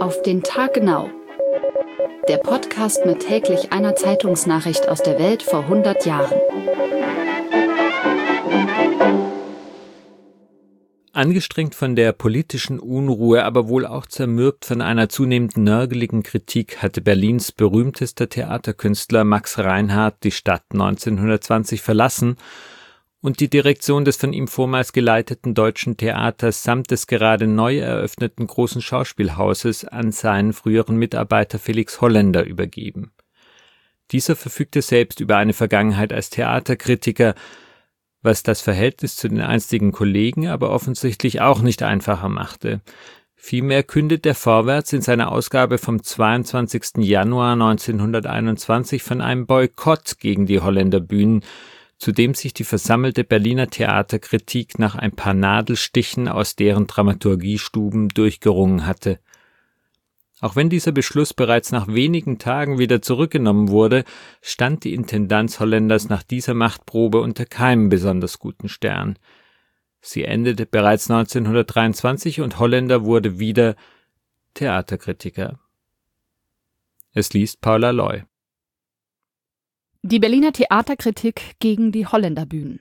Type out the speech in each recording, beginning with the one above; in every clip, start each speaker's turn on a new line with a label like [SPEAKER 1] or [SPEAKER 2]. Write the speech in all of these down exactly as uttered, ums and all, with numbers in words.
[SPEAKER 1] Auf den Tag genau. Der Podcast mit täglich einer Zeitungsnachricht aus der Welt vor hundert Jahren.
[SPEAKER 2] Angestrengt von der politischen Unruhe, aber wohl auch zermürbt von einer zunehmend nörgeligen Kritik, hatte Berlins berühmtester Theaterkünstler Max Reinhardt die Stadt neunzehnhundertzwanzig verlassen und die Direktion des von ihm vormals geleiteten Deutschen Theaters samt des gerade neu eröffneten Großen Schauspielhauses an seinen früheren Mitarbeiter Felix Holländer übergeben. Dieser verfügte selbst über eine Vergangenheit als Theaterkritiker, was das Verhältnis zu den einstigen Kollegen aber offensichtlich auch nicht einfacher machte. Vielmehr kündet der Vorwärts in seiner Ausgabe vom zweiundzwanzigsten Januar neunzehnhunderteinundzwanzig von einem Boykott gegen die Holländerbühnen, zu dem sich die versammelte Berliner Theaterkritik nach ein paar Nadelstichen aus deren Dramaturgiestuben durchgerungen hatte. Auch wenn dieser Beschluss bereits nach wenigen Tagen wieder zurückgenommen wurde, stand die Intendanz Holländers nach dieser Machtprobe unter keinem besonders guten Stern. Sie endete bereits neunzehnhundertdreiundzwanzig und Holländer wurde wieder Theaterkritiker. Es liest Paula Loy.
[SPEAKER 1] Die Berliner Theaterkritik gegen die Holländerbühnen.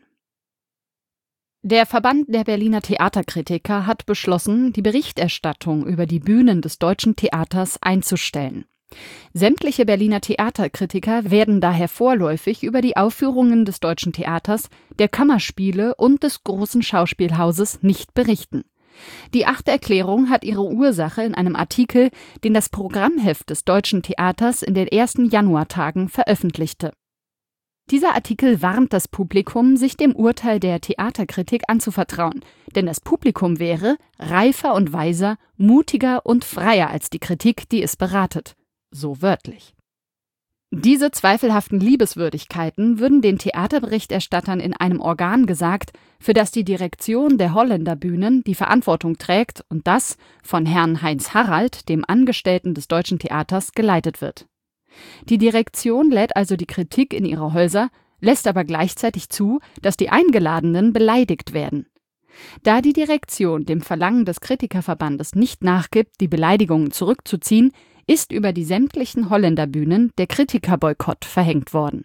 [SPEAKER 1] Der Verband der Berliner Theaterkritiker hat beschlossen, die Berichterstattung über die Bühnen des Deutschen Theaters einzustellen. Sämtliche Berliner Theaterkritiker werden daher vorläufig über die Aufführungen des Deutschen Theaters, der Kammerspiele und des Großen Schauspielhauses nicht berichten. Die achte Erklärung hat ihre Ursache in einem Artikel, den das Programmheft des Deutschen Theaters in den ersten Januartagen veröffentlichte. Dieser Artikel warnt das Publikum, sich dem Urteil der Theaterkritik anzuvertrauen, denn das Publikum wäre reifer und weiser, mutiger und freier als die Kritik, die es beratet. So wörtlich. Diese zweifelhaften Liebeswürdigkeiten würden den Theaterberichterstattern in einem Organ gesagt, für das die Direktion der Holländerbühnen die Verantwortung trägt und das von Herrn Heinz Harald, dem Angestellten des Deutschen Theaters, geleitet wird. Die Direktion lädt also die Kritik in ihre Häuser, lässt aber gleichzeitig zu, dass die Eingeladenen beleidigt werden. Da die Direktion dem Verlangen des Kritikerverbandes nicht nachgibt, die Beleidigungen zurückzuziehen, ist über die sämtlichen Holländerbühnen der Kritikerboykott verhängt worden.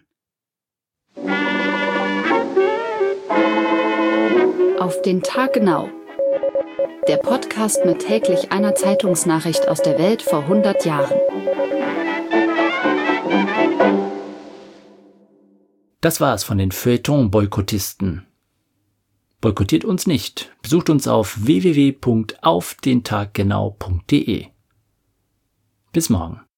[SPEAKER 1] Auf den Tag genau. Der Podcast mit täglich einer Zeitungsnachricht aus der Welt vor hundert Jahren.
[SPEAKER 3] Das war's von den Feuilleton-Boykottisten. Boykottiert uns nicht. Besucht uns auf w w w punkt auf den tag genau punkt d e. Bis morgen.